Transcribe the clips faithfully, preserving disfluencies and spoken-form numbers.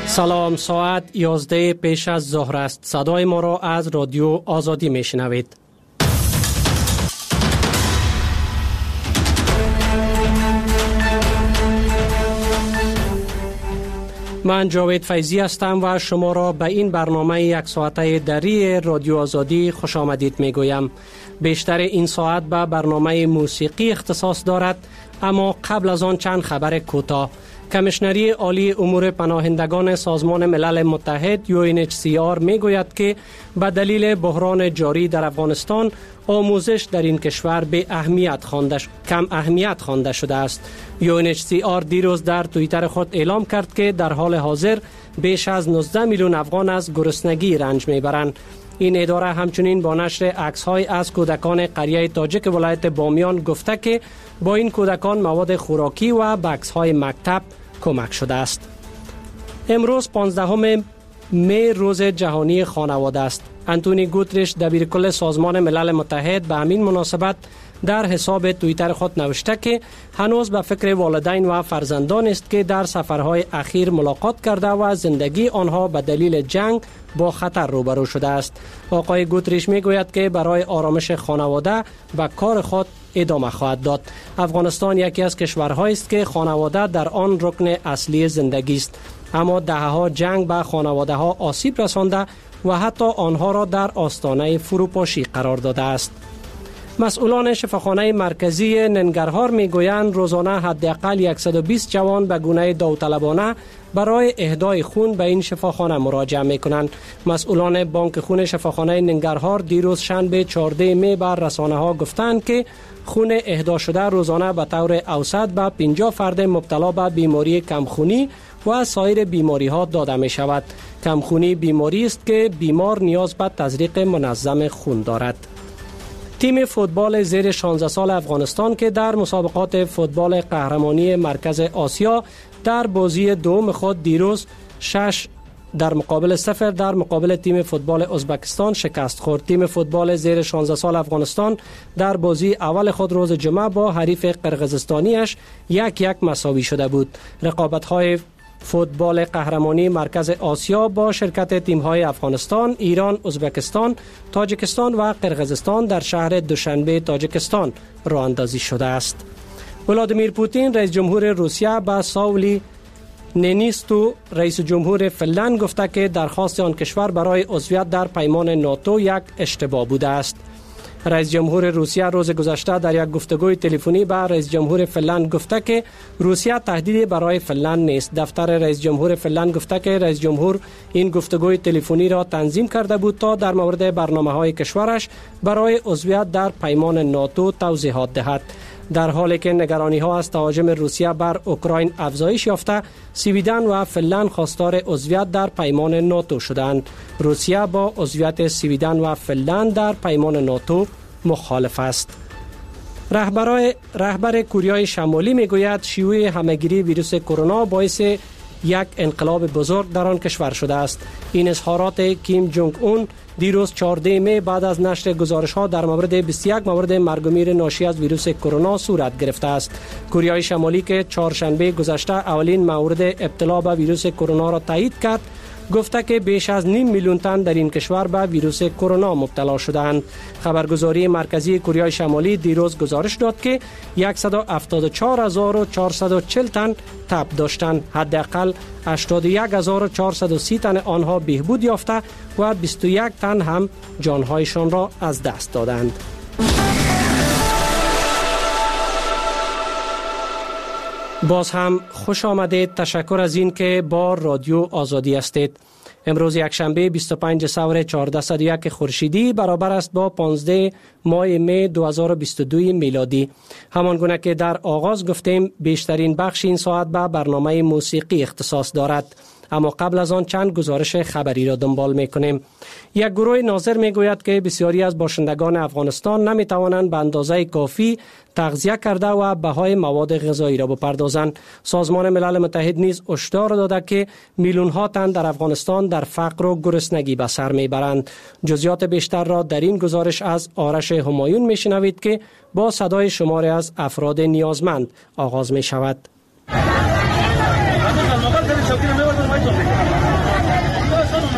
سلام، ساعت یازده پیش از ظهر است. صدای ما را از رادیو آزادی میشنوید. من جاوید فیضی هستم و شما را به این برنامه یک ساعته دری رادیو آزادی خوش آمدید می گویم. بیشتر این ساعت به برنامه موسیقی اختصاص دارد، اما قبل از آن چند خبر کوتاه. کمیشنری عالی امور پناهندگان سازمان ملل متحد یو این اچ سی آر می گوید که به دلیل بحران جاری در افغانستان آموزش در این کشور به اهمیت خوانده کم اهمیت خوانده شده است. یو این اچ سی آر دیروز در توییتر خود اعلام کرد که در حال حاضر بیش از نوزده میلیون افغان از گرسنگی رنج میبرند. این اداره همچنین با نشر عکس‌های از کودکان قریه تاجک ولایت بامیان گفته که با این کودکان مواد خوراکی و بکس‌های مکتب کمک شده است. امروز پانزدهم می روز جهانی خانواده است. انتونی گوتریش دبیرکل سازمان ملل متحد به همین مناسبت در حساب توییتر خود نوشته که هنوز به فکر والدین و فرزندان است که در سفرهای اخیر ملاقات کرده و زندگی آنها به دلیل جنگ با خطر روبرو شده است. آقای گوتریش می گوید که برای آرامش خانواده و کار خود ادامه خواهد داد. افغانستان یکی از کشورهایی است که خانواده در آن رکن اصلی زندگی است، اما دهه‌ها جنگ به خانواده ها آسیب رسانده و حتی آنها را در آستانه فروپاشی قرار داده است. مسئولان شفاخانه مرکزی ننگرهار میگویند روزانه حداقل صد و بیست جوان به گونه داوطلبانه برای اهدای خون به این شفاخانه مراجعه میکنند. مسئولان بانک خون شفاخانه ننگرهار دیروز شنبه چهارده می بر رسانه ها گفتند که خون اهدا شده روزانه به طور اوسط به پنجاه فرد مبتلا به بیماری کمخونی و سایر بیماری ها داده می شود. کمخونی بیماری است که بیمار نیاز به تزریق منظم خون دارد. تیم فوتبال زیر شانزده سال افغانستان که در مسابقات فوتبال قهرمانی مرکز آسیا در بازی دوم خود دیروز شش در مقابل صفر در مقابل تیم فوتبال ازبکستان شکست خورد. تیم فوتبال زیر شانزده سال افغانستان در بازی اول خود روز جمعه با حریف قرقیزستانیش یک یک مساوی شده بود. رقابت‌های فوتبال قهرمانی مرکز آسیا با شرکت تیم‌های افغانستان، ایران، ازبکستان، تاجیکستان و قرقیزستان در شهر دوشنبه تاجیکستان راه اندازی شده است. ولادیمیر پوتین رئیس جمهور روسیه به ساولی نینیستو رئیس جمهور فنلند گفته که درخواست آن کشور برای عضویت در پیمان ناتو یک اشتباه بوده است. رئیس جمهور روسیه روز گذشته در یک گفتگوی تلفنی با رئیس جمهور فنلند گفته که روسیه تهدیدی برای فنلند نیست. دفتر رئیس جمهور فنلند گفته که رئیس جمهور این گفتگوی تلفنی را تنظیم کرده بود تا در مورد برنامه‌های کشورش برای عضویت در پیمان ناتو توضیحات دهد. در حالی که نگرانی‌ها از تهاجم روسیه بر اوکراین افزایش یافته، سویدن و فنلند خواستار عضویت در پیمان ناتو شدند. روسیه با عضویت سویدن و فنلند در پیمان ناتو مخالف است. رهبر رهبر کره شمالی میگوید شیوع همهگیری ویروس کرونا باعث یک انقلاب بزرگ در آن کشور شده است. این اظهارات کیم جونگ اون دیروز چهارده می بعد از نشر گزارش‌ها در مورد بیست و یک مورد مرگ و میر ناشی از ویروس کرونا صورت گرفته است. کره شمالی که چهارشنبه گذشته اولین مورد ابتلا به ویروس کرونا را تایید کرد، گفته که بیش از نیم میلیون تن در این کشور به ویروس کرونا مبتلا شدند. خبرگزاری مرکزی کره شمالی دیروز گزارش داد که صد و هفتاد و چهار هزار و چهارصد و چهل تن تب داشتند. حداقل هشتاد و یک هزار و چهارصد و سی تن آنها بهبود یافته و بیست و یک تن هم جانهایشان را از دست دادند. باز هم خوش آمدید. تشکر از این که با رادیو آزادی هستید. امروز یک شنبه بیست و پنج سور چهارصد و یک خورشیدی برابر است با پانزده ماه می دو هزار و بیست و دو میلادی. همان گونه که در آغاز گفتیم بیشترین بخش این ساعت به برنامه موسیقی اختصاص دارد، اما قبل از آن چند گزارش خبری را دنبال می‌کنیم. یک گروه ناظر می‌گوید که بسیاری از باشندگان افغانستان نمی‌توانند به اندازه کافی تغذیه کرده و بهای مواد غذایی را بپردازند. سازمان ملل متحد نیز هشدار داده که میلیون‌ها تن در افغانستان در فقر و گرسنگی به سر می‌برند. جزئیات بیشتر را در این گزارش از آرش همایون می‌شنوید که با صدای شماری از افراد نیازمند آغاز می‌شود.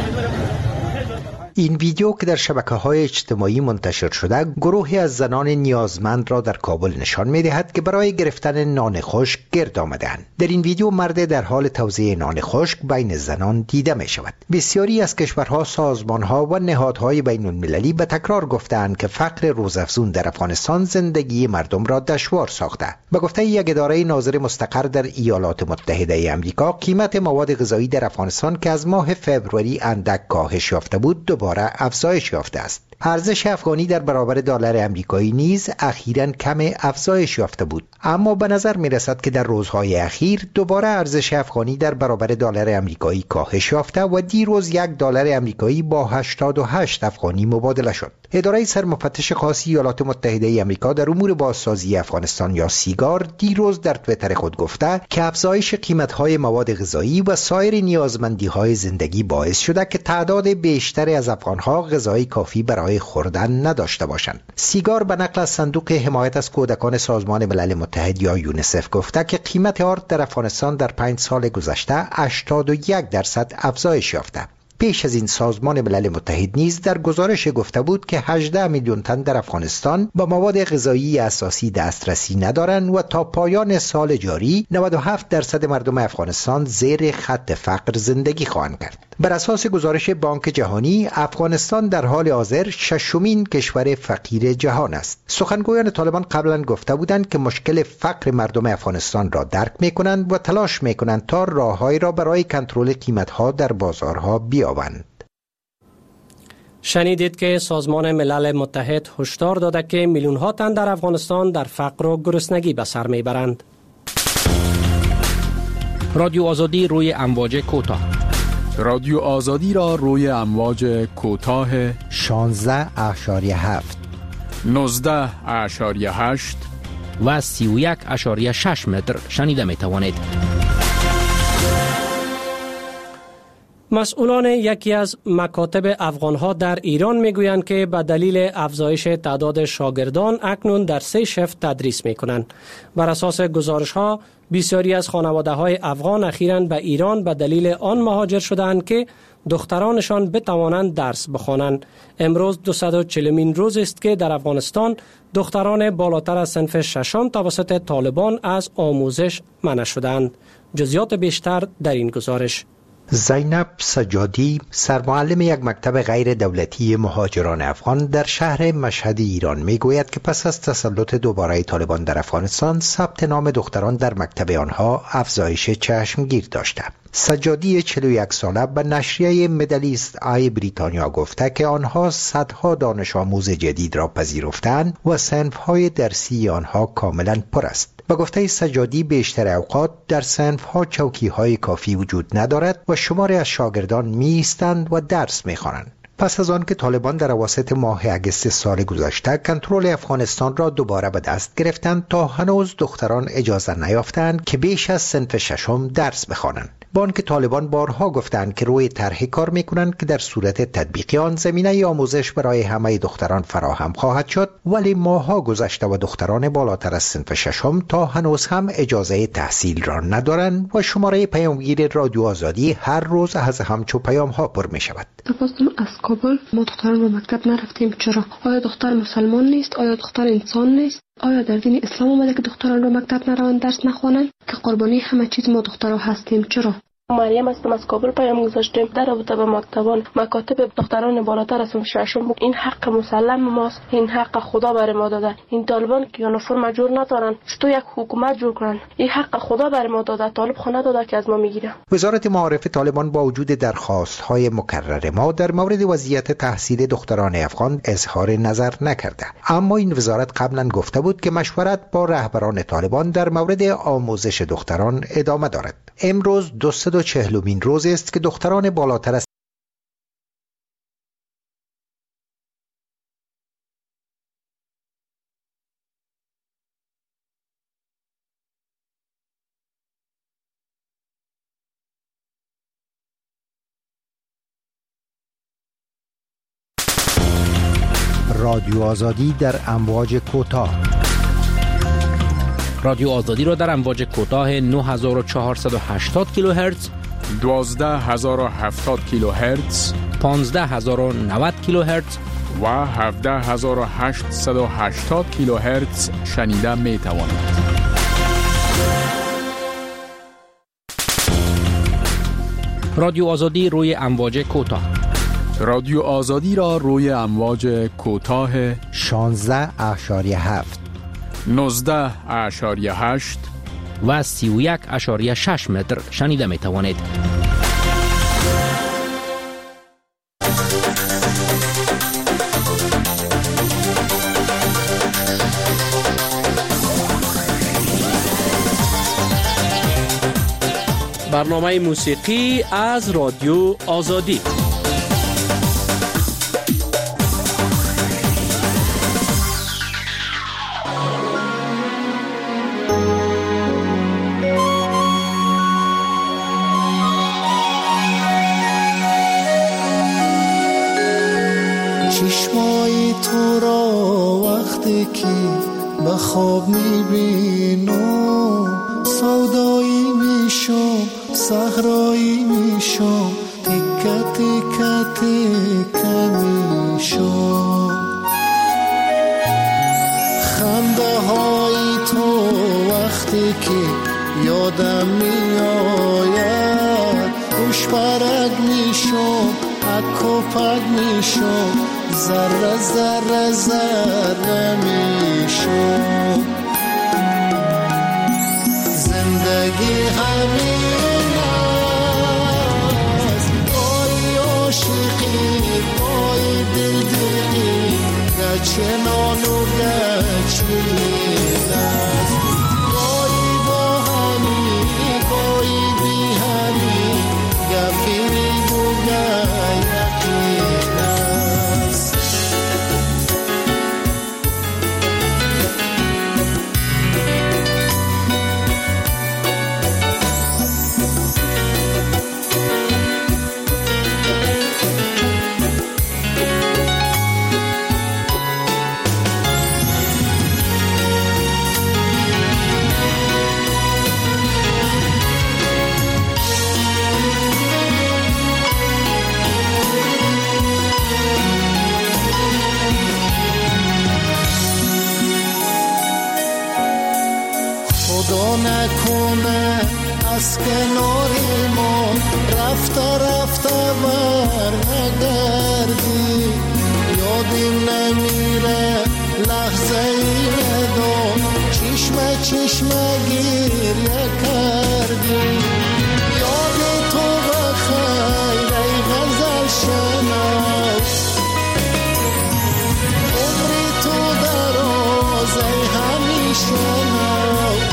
این ویدیو که در شبکه‌های اجتماعی منتشر شده، گروهی از زنان نیازمند را در کابل نشان می‌دهد که برای گرفتن نان خشک گرد آمده‌اند. در این ویدیو مرد در حال توزیع نان خشک بین زنان دیده می‌شود. بسیاری از کشورها، سازمان‌ها و نهادهای بین‌المللی به تکرار گفته‌اند که فقر روزافزون در افغانستان زندگی مردم را دشوار ساخته. به گفته یک اداره ناظر مستقر در ایالات متحده آمریکا، قیمت مواد غذایی در افغانستان که از ماه فوریه اندک کاهش یافته بود، دوباره افزایش یافته است. ارزش افغانی در برابر دلار آمریکایی نیز اخیراً کم افزایش یافته بود، اما به نظر می رسد که در روزهای اخیر دوباره ارزش افغانی در برابر دلار آمریکایی کاهش یافته و دیروز یک دلار آمریکایی با هشتاد و هشت افغانی مبادله شد. اداره سرمفتش خاص ایالات متحده آمریکا در امور بازسازی افغانستان یا سیگار دیروز در توییتر خود گفته که افزایش قیمت‌های مواد غذایی و سایر نیازمندی‌های زندگی باعث شده که تعداد بیشتری از افغان‌ها غذای کافی برای خوردن نداشته باشند. سیگار به نقل از صندوق حمایت از کودکان سازمان ملل متحد یا یونیسف گفته که قیمت آرد در افغانستان در پنج سال گذشته هشتاد و یک درصد افزایش یافته. پیش از این سازمان ملل متحد نیز در گزارش گفته بود که هجده میلیون تن در افغانستان به مواد غذایی اساسی دسترسی ندارند و تا پایان سال جاری نود و هفت درصد مردم افغانستان زیر خط فقر زندگی خواهند کرد. بر اساس گزارش بانک جهانی، افغانستان در حال حاضر ششمین کشور فقیر جهان است. سخنگویان طالبان قبلا گفته بودند که مشکل فقر مردم افغانستان را درک می‌کنند و تلاش می‌کنند تا راههایی را برای کنترل قیمت‌ها در بازارها بیابند. شنیدید که سازمان ملل متحد هشدار داده که میلیون‌ها تن در افغانستان در فقر و گرسنگی به سر میبرند. رادیو آزادی روی امواج کوتاه. رادیو آزادی را روی امواج کوتاه شانزده اشاریه هفت، نوزده اشاریه هشت و سی و یک اشاریه شش متر شنیده می توانید. مسئولان یکی از مکاتب افغانها در ایران میگویند که به دلیل افزایش تعداد شاگردان اکنون در سه شفت تدریس میکنند. بر اساس گزارش ها بسیاری از خانواده های افغان اخیراً به ایران به دلیل آن مهاجر شدند که دخترانشان بتوانند درس بخوانند. امروز دویست و چهلمین روز است که در افغانستان دختران بالاتر از صنف ششم توسط طالبان از آموزش منع شدند. جزئیات بیشتر در این گزارش. زینب سجادی، سرمعلم یک مکتب غیر دولتی مهاجران افغان در شهر مشهد ایران میگوید که پس از تسلط دوباره طالبان در افغانستان ثبت نام دختران در مکتب آنها افزایش چشمگیر داشته. سجادی چهل و یک ساله به نشریه مدلیست آی بریتانیا گفته که آنها صدها دانش آموز جدید را پذیرفتند و صنف‌های درسی آنها کاملا پر است. به گفته سجادی بیشتر اوقات در صنف‌ها چوکی‌های کافی وجود ندارد و شماری از شاگردان می‌ایستند و درس می‌خوانند. پس از آن که طالبان در اواسط ماه اگست سال گذشته کنترل افغانستان را دوباره به دست گرفتند، تا هنوز دختران اجازه نیافتند که بیش از صنف ششم درس بخوانند. با آنکه طالبان بارها گفتند که روی طرحی کار میکنند که در صورت تطبیقی آن زمینه آموزش برای همه دختران فراهم خواهد شد، ولی ماهها گذشته و دختران بالاتر از صنف ششم تا هنوز هم اجازه تحصیل را ندارند و شماره پیامگیر رادیو آزادی هر روز از همچو پیام ها پر می شود. تپاستم از کابل، ما دختران به مکتب نرفتیم. چرا؟ آیا دختر مسلمان نیست؟ آیا دختر انسان نیست؟ آیا در دین اسلام اومده که دختران به مکتب نروند درس نخوانند؟ که قربانی همه چیز ما دخترها هستیم. چرا؟ مریم هستم، از کابل پیام گذاشتیم در رابطه با مکتبان مکاتب دختران بالاتر از ششم. این حق مسلم ماست، این حق خدا بر ما داده. این طالبان که یونیفرم جور ندارن، چطور یک حکومت جور کنن؟ این حق خدا بر ما داده، طالب خونه داده که از ما میگیره. وزارت معارف طالبان با وجود درخواست‌های مکرر ما در مورد وضعیت تحصیل دختران افغان اظهار نظر نکرده، اما این وزارت قبلا گفته بود که مشورت با رهبران طالبان در مورد آموزش دختران ادامه دارد. امروز دویست و چهلمین روز است که دختران بالاتر از رادیو آزادی در امواج کوتاه. رادیو آزادی را در امواج کوتاه نه هزار و چهارصد و هشتاد کیلوهرتز دوازده هزار و هفتاد کیلوهرتز، پانزده هزار و نود کیلوهرتز و هفده هزار و هشتصد و هشتاد کیلوهرتز شنیده می توانید. رادیو آزادی روی امواج کوتاه. رادیو آزادی را روی امواج کوتاه شانزده اشاری هفت، نوزده اشاری هشت و سی و یک اشاری شش متر شنیده می توانید. برنامه موسیقی از رادیو آزادی. چشمای تو را وقتی که به خواب میبینم سودایی میشم، صحرایی میشم، تکه تکه تکه میشم. خنده های تو وقتی که یادم میآید خوش برگ میشم، پک و پک میشم، ذره ذره ذره میشم. زندگی همین است، گاهی عاشقی گاهی دلدلی، گچه نان و گچه است. گاهی با همی گاهی بی همی، گفیری و گیقین است. خدا نکنه از کنار ما رفته رفته بر نگردی، یادیم نمیره لحظه ای ندام چشمه چشمه گریه کردی. یاد تو بخیر ای غزل شناس، عمری تو دراز ای همیشه ناز.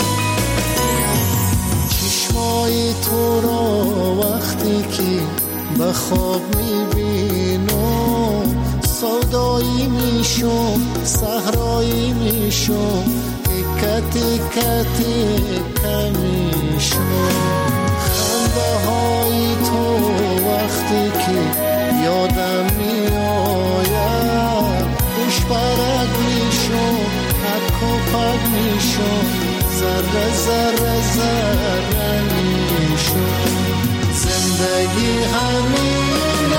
چشمای تو را وقتی که به خواب میبینم سودایی میشم، صحرایی میشم، تکه تکه تکه میشم. خنده های تو وقتی که یادم میآید خوش برگ میشم، پک و پک میشم، ذره ذره ذره میشم. زندگی همین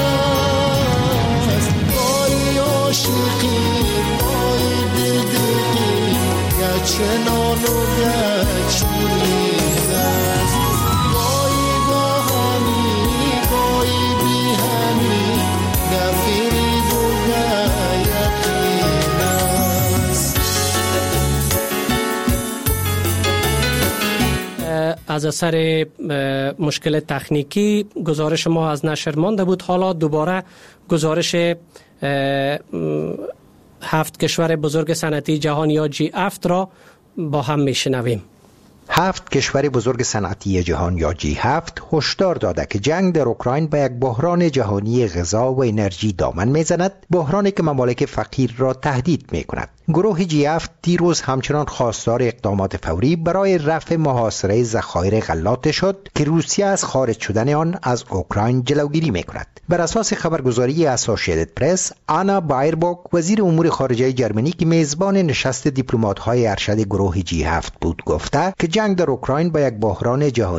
است، گاهی عاشقی گاهی دلدلی، گچه نان و گچین است. گاهی با همی گاهی بی همی، گفیری و گیقین است. از اثر مشکل تکنیکی گزارش ما از نشر مانده بود. حالا دوباره گزارش هفت کشور بزرگ صنعتی جهان یا جی هفت را با هم میشنویم. هفت کشور بزرگ صنعتی جهان یا جی هفت هشدار داده که جنگ در اوکراین به یک بحران جهانی غذا و انرژی دامن میزند، بحرانی که ممالک فقیر را تهدید میکند. گروه جی هفت دیروز همچنان خواستار اقدامات فوری برای رفع محاصره ذخایر غلات شد که روسیه از خارج شدن آن از اوکراین جلوگیری میکند. بر اساس خبرگزاری اسوسییتد پرس، آنا بایربوک وزیر امور خارجه جرمنی که میزبان نشست دیپلمات‌های ارشد گروه جی هفت بود گفته که جنگ در اوکراین با یک بحران جهانی